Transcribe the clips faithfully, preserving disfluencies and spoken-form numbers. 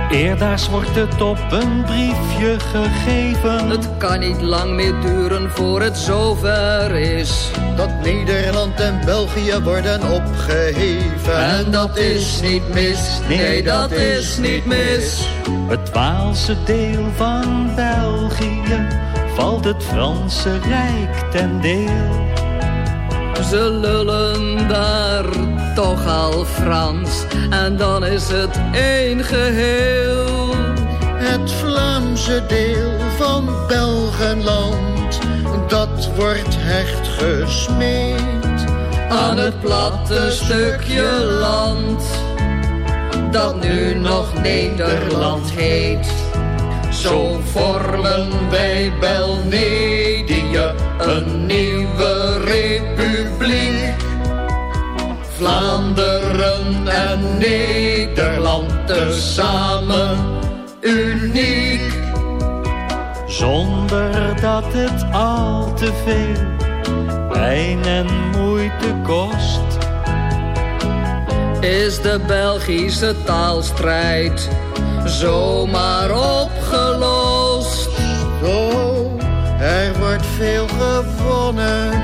Eerdaars wordt het op een briefje gegeven. Het kan niet lang meer duren voor het zover is. Dat Nederland en België worden opgeheven. En dat is niet mis, nee dat is niet mis. Het Waalse deel van België valt het Franse Rijk ten deel. Ze lullen daar toch al Frans en dan is het één geheel. Het Vlaamse deel van Belgenland, dat wordt hecht gesmeed aan het platte stukje land dat nu nog Nederland heet. Zo vormen wij Belmedië een nieuwe republiek. Vlaanderen en Nederland tezamen uniek. Zonder dat het al te veel pijn en moeite kost, is de Belgische taalstrijd zomaar opgelost. Oh, er wordt veel gewonnen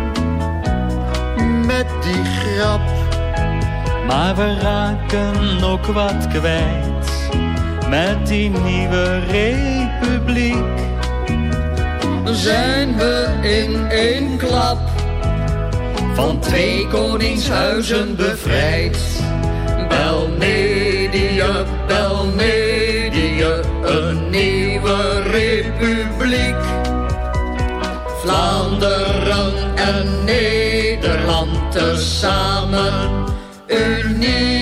met die grap. Maar we raken ook wat kwijt met die nieuwe republiek. Zijn we in één klap van twee koningshuizen bevrijd. Belmedië, Belmedië, een nieuwe republiek. Vlaanderen en Nederland tezamen uniek.